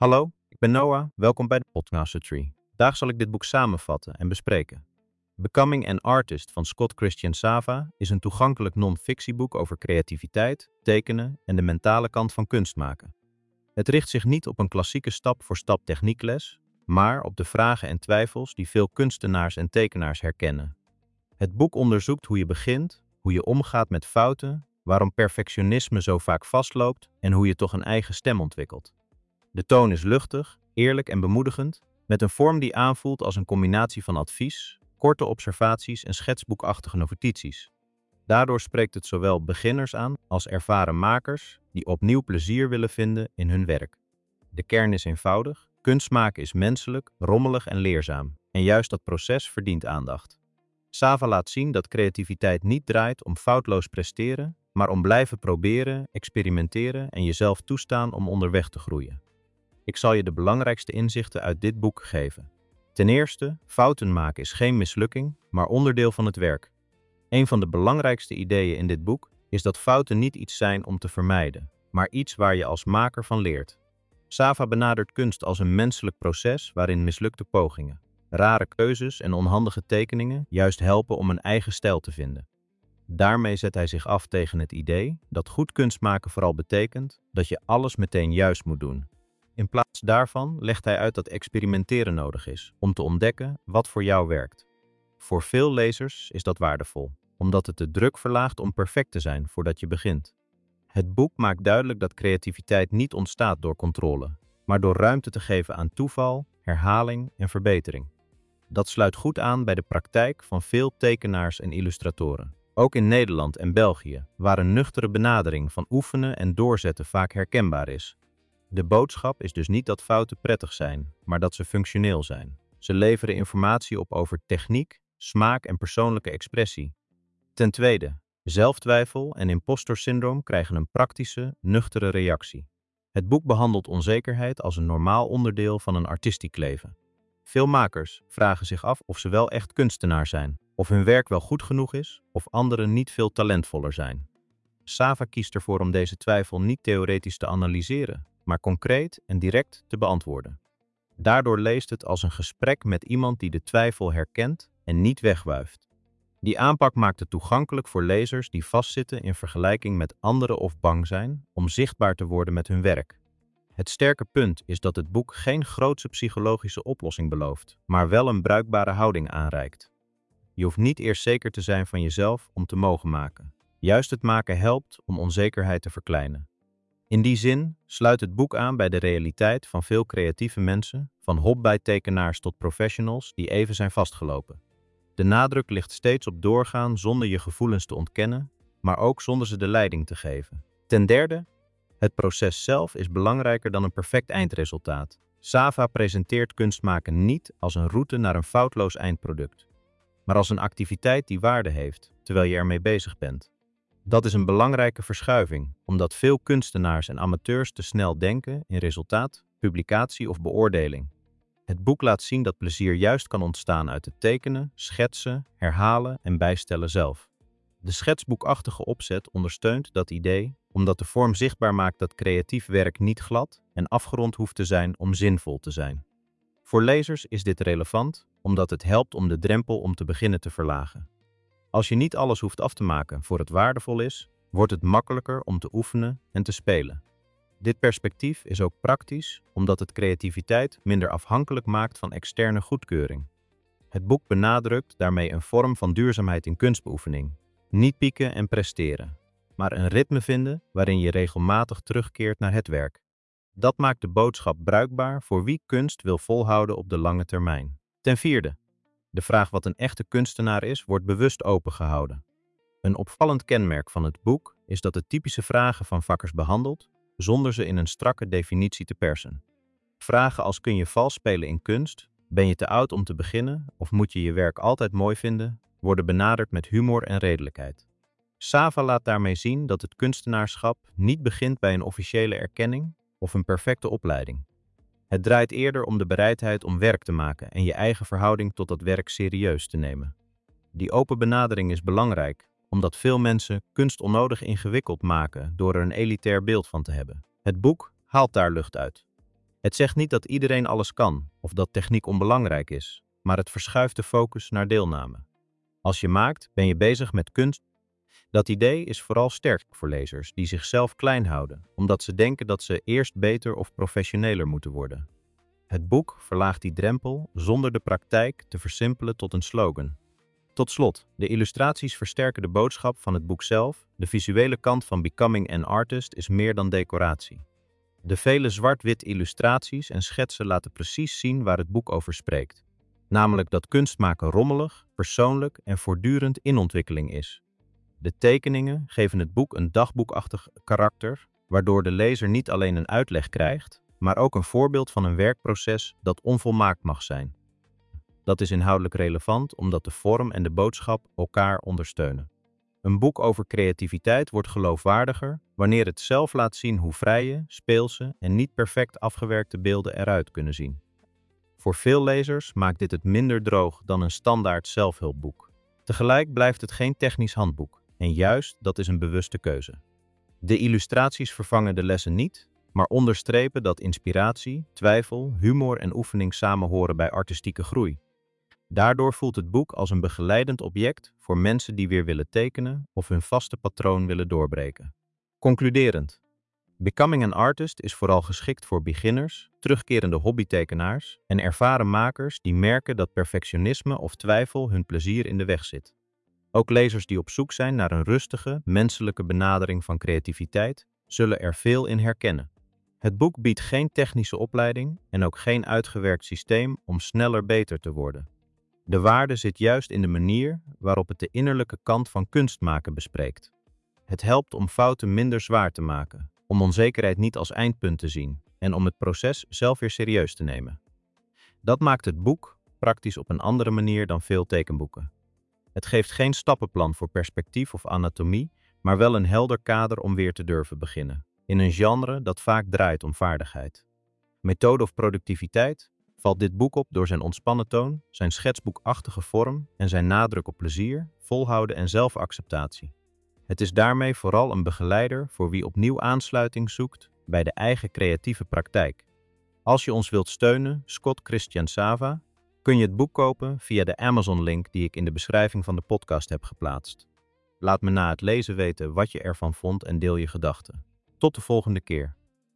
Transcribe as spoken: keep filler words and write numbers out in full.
Hallo, ik ben Noah. Welkom bij de Podcast Tree. Vandaag zal ik dit boek samenvatten en bespreken. Becoming an Artist van Scott Christian Sava is een toegankelijk non-fictieboek over creativiteit, tekenen en de mentale kant van kunst maken. Het richt zich niet op een klassieke stap-voor-stap techniekles, maar op de vragen en twijfels die veel kunstenaars en tekenaars herkennen. Het boek onderzoekt hoe je begint, hoe je omgaat met fouten, waarom perfectionisme zo vaak vastloopt en hoe je toch een eigen stem ontwikkelt. De toon is luchtig, eerlijk en bemoedigend, met een vorm die aanvoelt als een combinatie van advies, korte observaties en schetsboekachtige notities. Daardoor spreekt het zowel beginners aan als ervaren makers die opnieuw plezier willen vinden in hun werk. De kern is eenvoudig, kunst maken is menselijk, rommelig en leerzaam, en juist dat proces verdient aandacht. Sava laat zien dat creativiteit niet draait om foutloos presteren, maar om blijven proberen, experimenteren en jezelf toestaan om onderweg te groeien. Ik zal je de belangrijkste inzichten uit dit boek geven. Ten eerste, fouten maken is geen mislukking, maar onderdeel van het werk. Een van de belangrijkste ideeën in dit boek is dat fouten niet iets zijn om te vermijden, maar iets waar je als maker van leert. Sava benadert kunst als een menselijk proces waarin mislukte pogingen, rare keuzes en onhandige tekeningen juist helpen om een eigen stijl te vinden. Daarmee zet hij zich af tegen het idee dat goed kunst maken vooral betekent dat je alles meteen juist moet doen. In plaats daarvan legt hij uit dat experimenteren nodig is om te ontdekken wat voor jou werkt. Voor veel lezers is dat waardevol, omdat het de druk verlaagt om perfect te zijn voordat je begint. Het boek maakt duidelijk dat creativiteit niet ontstaat door controle, maar door ruimte te geven aan toeval, herhaling en verbetering. Dat sluit goed aan bij de praktijk van veel tekenaars en illustratoren. Ook in Nederland en België, waar een nuchtere benadering van oefenen en doorzetten vaak herkenbaar is. De boodschap is dus niet dat fouten prettig zijn, maar dat ze functioneel zijn. Ze leveren informatie op over techniek, smaak en persoonlijke expressie. Ten tweede, zelftwijfel en impostorsyndroom krijgen een praktische, nuchtere reactie. Het boek behandelt onzekerheid als een normaal onderdeel van een artistiek leven. Veel makers vragen zich af of ze wel echt kunstenaar zijn, of hun werk wel goed genoeg is, of anderen niet veel talentvoller zijn. Sava kiest ervoor om deze twijfel niet theoretisch te analyseren, maar concreet en direct te beantwoorden. Daardoor leest het als een gesprek met iemand die de twijfel herkent en niet wegwuift. Die aanpak maakt het toegankelijk voor lezers die vastzitten in vergelijking met anderen of bang zijn om zichtbaar te worden met hun werk. Het sterke punt is dat het boek geen grootse psychologische oplossing belooft, maar wel een bruikbare houding aanreikt. Je hoeft niet eerst zeker te zijn van jezelf om te mogen maken. Juist het maken helpt om onzekerheid te verkleinen. In die zin sluit het boek aan bij de realiteit van veel creatieve mensen, van hobbytekenaars tot professionals die even zijn vastgelopen. De nadruk ligt steeds op doorgaan zonder je gevoelens te ontkennen, maar ook zonder ze de leiding te geven. Ten derde, het proces zelf is belangrijker dan een perfect eindresultaat. Sava presenteert kunstmaken niet als een route naar een foutloos eindproduct, maar als een activiteit die waarde heeft, terwijl je ermee bezig bent. Dat is een belangrijke verschuiving, omdat veel kunstenaars en amateurs te snel denken in resultaat, publicatie of beoordeling. Het boek laat zien dat plezier juist kan ontstaan uit het tekenen, schetsen, herhalen en bijstellen zelf. De schetsboekachtige opzet ondersteunt dat idee, omdat de vorm zichtbaar maakt dat creatief werk niet glad en afgerond hoeft te zijn om zinvol te zijn. Voor lezers is dit relevant, omdat het helpt om de drempel om te beginnen te verlagen. Als je niet alles hoeft af te maken voor het waardevol is, wordt het makkelijker om te oefenen en te spelen. Dit perspectief is ook praktisch, omdat het creativiteit minder afhankelijk maakt van externe goedkeuring. Het boek benadrukt daarmee een vorm van duurzaamheid in kunstbeoefening. Niet pieken en presteren, maar een ritme vinden waarin je regelmatig terugkeert naar het werk. Dat maakt de boodschap bruikbaar voor wie kunst wil volhouden op de lange termijn. Ten vierde, de vraag wat een echte kunstenaar is, wordt bewust opengehouden. Een opvallend kenmerk van het boek is dat het typische vragen van vakkers behandelt, zonder ze in een strakke definitie te persen. Vragen als kun je vals spelen in kunst, ben je te oud om te beginnen of moet je je werk altijd mooi vinden, worden benaderd met humor en redelijkheid. Sava laat daarmee zien dat het kunstenaarschap niet begint bij een officiële erkenning of een perfecte opleiding. Het draait eerder om de bereidheid om werk te maken en je eigen verhouding tot dat werk serieus te nemen. Die open benadering is belangrijk, omdat veel mensen kunst onnodig ingewikkeld maken door er een elitair beeld van te hebben. Het boek haalt daar lucht uit. Het zegt niet dat iedereen alles kan of dat techniek onbelangrijk is, maar het verschuift de focus naar deelname. Als je maakt, ben je bezig met kunst. Dat idee is vooral sterk voor lezers die zichzelf klein houden, omdat ze denken dat ze eerst beter of professioneler moeten worden. Het boek verlaagt die drempel zonder de praktijk te versimpelen tot een slogan. Tot slot, de illustraties versterken de boodschap van het boek zelf. De visuele kant van Becoming an Artist is meer dan decoratie. De vele zwart-wit illustraties en schetsen laten precies zien waar het boek over spreekt. Namelijk dat kunst maken rommelig, persoonlijk en voortdurend in ontwikkeling is. De tekeningen geven het boek een dagboekachtig karakter, waardoor de lezer niet alleen een uitleg krijgt, maar ook een voorbeeld van een werkproces dat onvolmaakt mag zijn. Dat is inhoudelijk relevant omdat de vorm en de boodschap elkaar ondersteunen. Een boek over creativiteit wordt geloofwaardiger wanneer het zelf laat zien hoe vrije, speelse en niet perfect afgewerkte beelden eruit kunnen zien. Voor veel lezers maakt dit het minder droog dan een standaard zelfhulpboek. Tegelijk blijft het geen technisch handboek en juist dat is een bewuste keuze. De illustraties vervangen de lessen niet, maar onderstrepen dat inspiratie, twijfel, humor en oefening samen horen bij artistieke groei. Daardoor voelt het boek als een begeleidend object voor mensen die weer willen tekenen of hun vaste patroon willen doorbreken. Concluderend. Becoming an Artist is vooral geschikt voor beginners, terugkerende hobbytekenaars en ervaren makers die merken dat perfectionisme of twijfel hun plezier in de weg zit. Ook lezers die op zoek zijn naar een rustige, menselijke benadering van creativiteit, zullen er veel in herkennen. Het boek biedt geen technische opleiding en ook geen uitgewerkt systeem om sneller beter te worden. De waarde zit juist in de manier waarop het de innerlijke kant van kunst maken bespreekt. Het helpt om fouten minder zwaar te maken, om onzekerheid niet als eindpunt te zien en om het proces zelf weer serieus te nemen. Dat maakt het boek praktisch op een andere manier dan veel tekenboeken. Het geeft geen stappenplan voor perspectief of anatomie, maar wel een helder kader om weer te durven beginnen, in een genre dat vaak draait om vaardigheid. Methode of productiviteit valt dit boek op door zijn ontspannen toon, zijn schetsboekachtige vorm en zijn nadruk op plezier, volhouden en zelfacceptatie. Het is daarmee vooral een begeleider voor wie opnieuw aansluiting zoekt bij de eigen creatieve praktijk. Als je ons wilt steunen, Scott Christian Sava, kun je het boek kopen via de Amazon-link die ik in de beschrijving van de podcast heb geplaatst. Laat me na het lezen weten wat je ervan vond en deel je gedachten. Tot de volgende keer.